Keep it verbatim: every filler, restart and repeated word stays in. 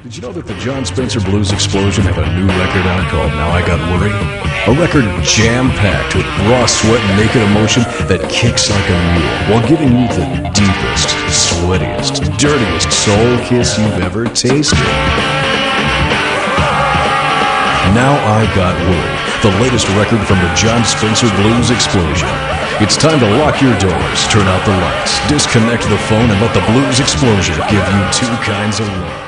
Did you know that the John Spencer Blues Explosion have a new record out called Now I Got Worried? A record jam-packed with raw sweat and naked emotion that kicks like a mule while giving you the deepest, sweatiest, dirtiest soul kiss you've ever tasted. Now I Got Worried, the latest record from the John Spencer Blues Explosion. It's time to lock your doors, turn out the lights, disconnect the phone, and let the Blues Explosion give you two kinds of love.